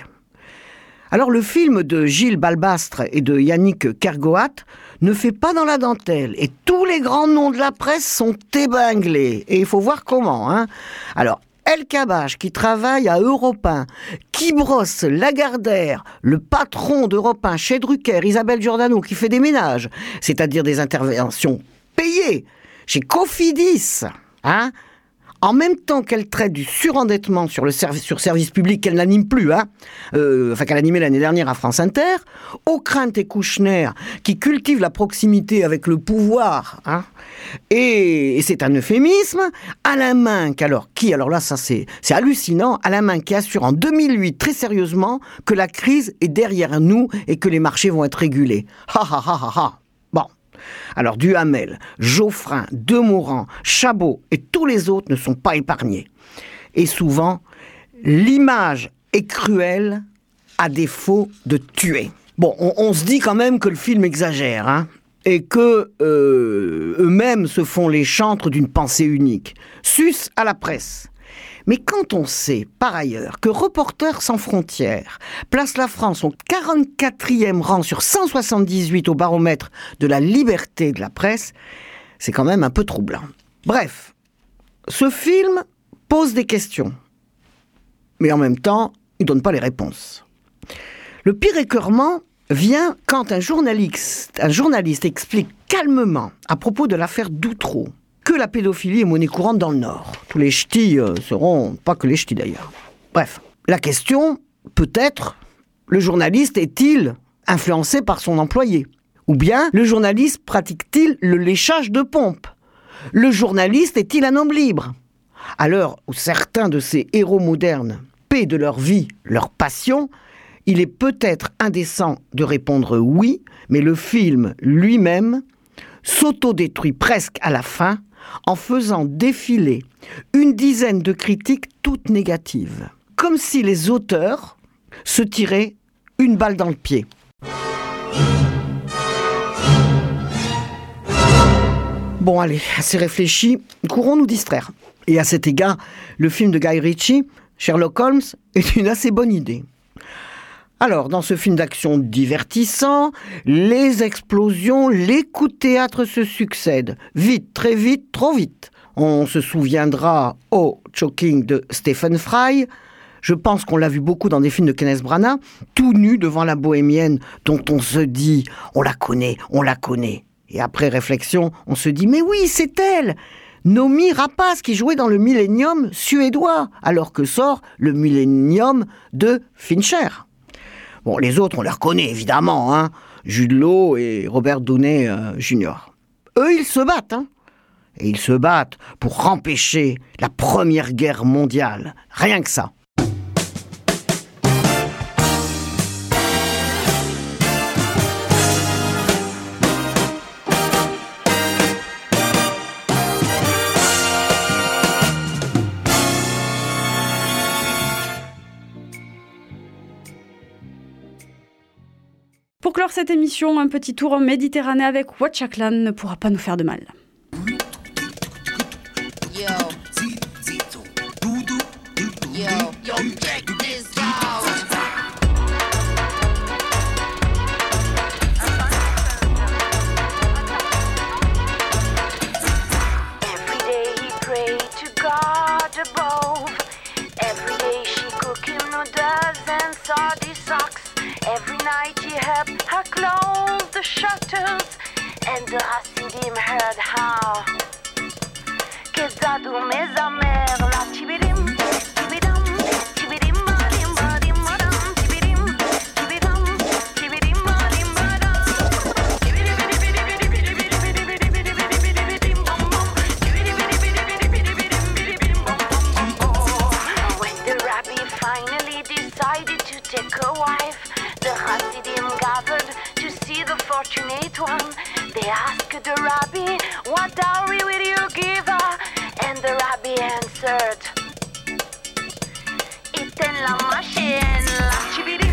Alors le film de Gilles Balbastre et de Yannick Kergoat ne fait pas dans la dentelle et tous les grands noms de la presse sont épinglés et il faut voir comment. Hein. Alors El Kabbach qui travaille à Europe un, qui brosse Lagardère, le patron d'Europe un chez Drucker, Isabelle Giordano qui fait des ménages, c'est-à-dire des interventions payées chez Cofidis, hein. En même temps qu'elle traite du surendettement sur le service, sur service public qu'elle n'anime plus, hein, euh, enfin qu'elle animait l'année dernière à France Inter, Ockrent et Kouchner qui cultivent la proximité avec le pouvoir, hein, et, et c'est un euphémisme, Alain Minck, alors qui, alors là ça c'est, c'est hallucinant, Alain Minck qui assure en deux mille huit très sérieusement que la crise est derrière nous et que les marchés vont être régulés. Ha ha ha ha ha. Bon. Alors Duhamel, Geoffrin, Demorand, Chabot et tous les autres ne sont pas épargnés. Et souvent, l'image est cruelle à défaut de tuer. Bon, on, on se dit quand même que le film exagère, hein, et que euh, eux-mêmes se font les chantres d'une pensée unique. Sus à la presse. Mais quand on sait, par ailleurs, que Reporters sans frontières place la France au quarante-quatrième rang sur cent soixante-dix-huit au baromètre de la liberté de la presse, c'est quand même un peu troublant. Bref, ce film pose des questions, mais en même temps, il ne donne pas les réponses. Le pire écœurement vient quand un journaliste, un journaliste explique calmement, à propos de l'affaire Doutreau, que la pédophilie est monnaie courante dans le Nord. Tous les ch'tis euh, seront, pas que les ch'tis d'ailleurs. Bref, la question, peut-être, le journaliste est-il influencé par son employé ? Ou bien, le journaliste pratique-t-il le léchage de pompe ? Le journaliste est-il un homme libre ? À l'heure où certains de ces héros modernes paient de leur vie leur passion, il est peut-être indécent de répondre oui, mais le film lui-même s'autodétruit presque à la fin en faisant défiler une dizaine de critiques toutes négatives. Comme si les auteurs se tiraient une balle dans le pied. Bon allez, assez réfléchi, courons nous distraire. Et à cet égard, le film de Guy Ritchie, Sherlock Holmes, est une assez bonne idée. Alors, dans ce film d'action divertissant, les explosions, les coups de théâtre se succèdent. Vite, très vite, trop vite. On se souviendra au Choking de Stephen Fry. Je pense qu'on l'a vu beaucoup dans des films de Kenneth Branagh, tout nu devant la bohémienne dont on se dit « on la connaît, on la connaît ». Et après réflexion, on se dit « mais oui, c'est elle !» Noomi Rapace qui jouait dans le Millennium suédois, alors que sort le Millennium de Fincher. Bon, les autres, on les reconnaît évidemment, hein. Jude Law et Robert Downey euh, junior Eux, ils se battent, hein. Et ils se battent pour empêcher la Première Guerre mondiale. Rien que ça. Pour clore cette émission, un petit tour en Méditerranée avec Watchaklan ne pourra pas nous faire de mal. Yo. Yo. Yo, check this out. Every day he pray to God above. Every day she cooking noodles and salty socks. Every night he helped her close the shutters, and the Hasidim heard how. Kezadu mezamer la tibidim, tibidam, tibidim badim badim badam, tibidim, tibidam, tibidim badim badam. When the rabbi finally decided to take a wife, the Hasidim gathered to see the fortunate one. They asked the rabbi, what dowry will you give her? And the rabbi answered, Iten la machine, la chibidim.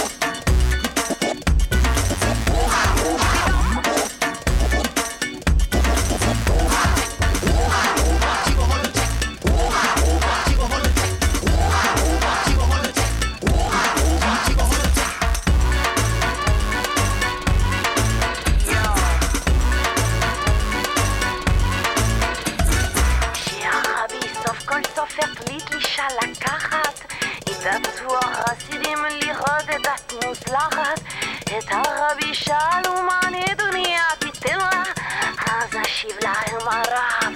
את הרבי שאלו מה נדוניה תיתן לה, אז אשיב להם הרב,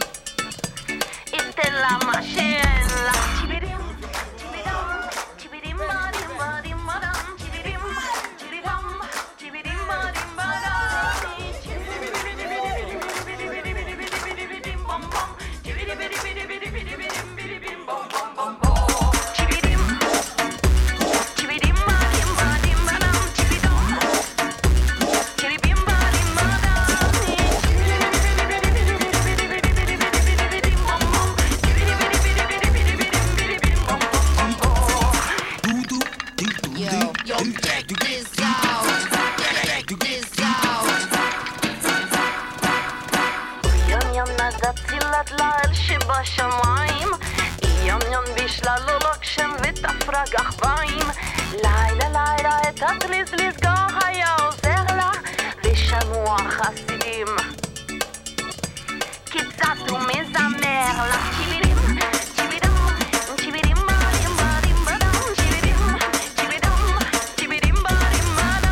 ייתן לה מה שאין לה. טיבידים, טיבידם, טיבידים בדים בדים בדם, טיבידים, טיבידם, טיבידים בדים בדם, טיבידים בום בום, טיבידים בידים בידים בידים בידים בום בום בום בום. פראג ארבעים לילה לילה את התליז לסגור היה עוזר לה ושנו החסידים קצת הוא מזמר לה צ'יבירים צ'יבירים צ'יבירים בדים בדים בדם צ'יבירים צ'יבירים צ'יבירים בדים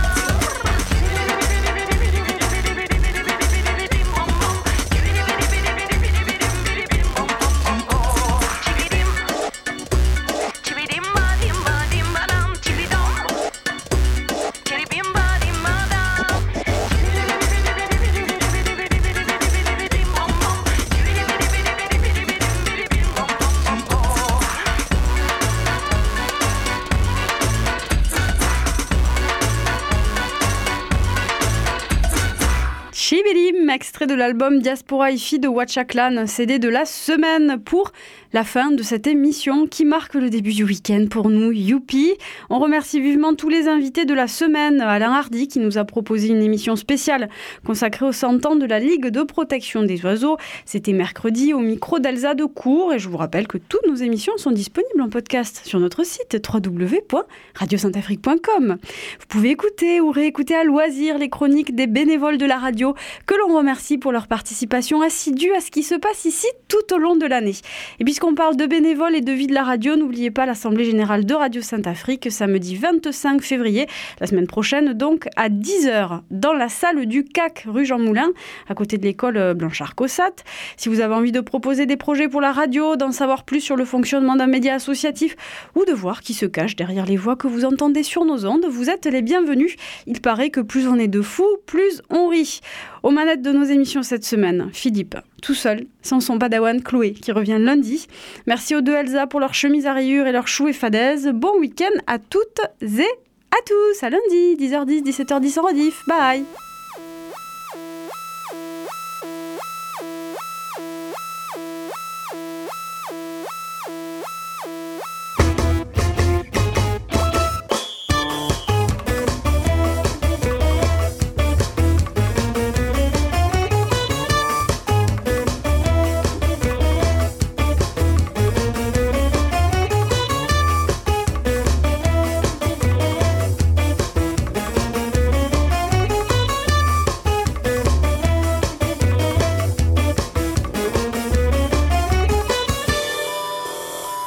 Chibilim, extrait de l'album Diaspora Hi-Fi de Watcha Clan, C D de la semaine pour la fin de cette émission qui marque le début du week-end pour nous, youpi. On remercie vivement tous les invités de la semaine. Alain Hardy qui nous a proposé une émission spéciale consacrée aux cent ans de la Ligue de protection des oiseaux. C'était mercredi au micro d'Elsa de Cour et je vous rappelle que toutes nos émissions sont disponibles en podcast sur notre site w w w point radio sainte afrique point com. Vous pouvez écouter ou réécouter à loisir les chroniques des bénévoles de la radio que l'on remercie pour leur participation assidue à ce qui se passe ici tout au long de l'année. Et puisqu'on parle de bénévoles et de vie de la radio, n'oubliez pas l'Assemblée Générale de Radio Sainte-Afrique, samedi vingt-cinq février, la semaine prochaine, donc à dix heures, dans la salle du C A C, rue Jean Moulin, à côté de l'école Blanchard-Cossat. Si vous avez envie de proposer des projets pour la radio, d'en savoir plus sur le fonctionnement d'un média associatif, ou de voir qui se cache derrière les voix que vous entendez sur nos ondes, vous êtes les bienvenus. Il paraît que plus on est de fous, plus on rit. Aux manettes de nos émissions cette semaine, Philippe, tout seul, sans son padawan Chloé, qui revient lundi. Merci aux deux Elsa pour leur chemise à rayures et leur chou et fadaise. Bon week-end à toutes et à tous. À lundi, dix heures dix, dix-sept heures dix en rediff. Bye.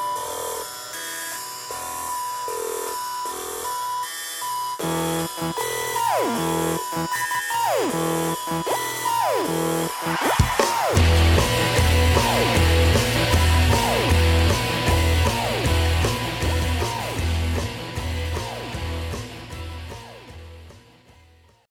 Thank you.